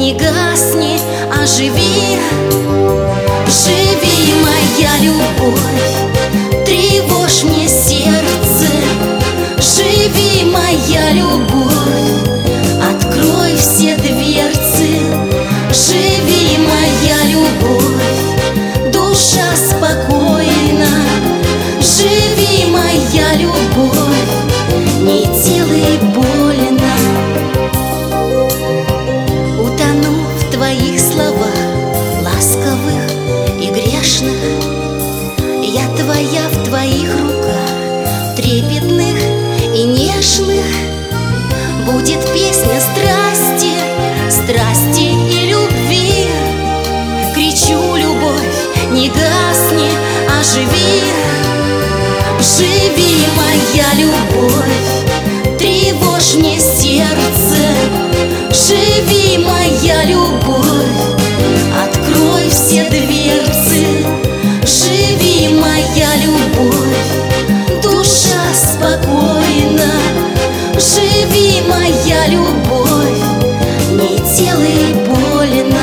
не гасни, а живи. Живи, моя любовь, тревожь мне сердце. Живи, моя любовь, открой все дверцы. Живи, моя любовь, душа спокойна. Живи, моя любовь, не делай больно. Утону в твоих словах, ласковых и грешных. Я твоя в твоих руках, трепетных и нежных. Будет песня страсти, страсти и любви. Кричу, любовь, не гасни, а живи. Живи, моя любовь, тревожь мне сердце. Живи, моя любовь, открой все дверцы. Живи, моя любовь, душа спокойна. Живи, моя любовь, не делай больно.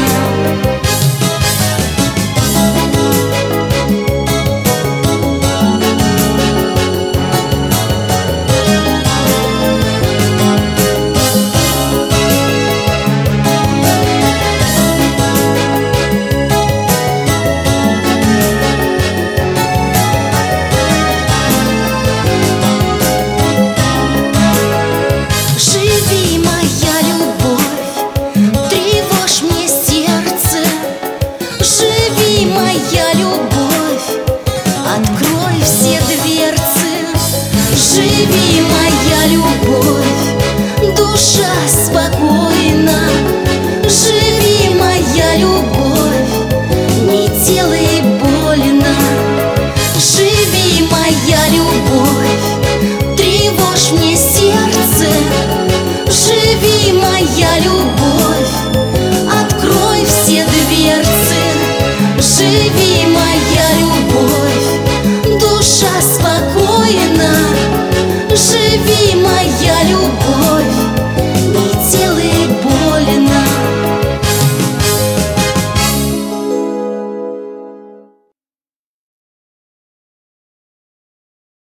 Открой все дверцы. Живи, моя любовь, душа спокойна. Живи, моя любовь, не делай больно. Живи, моя любовь, тревожь мне сердце. Живи, моя любовь, открой все дверцы. Живи,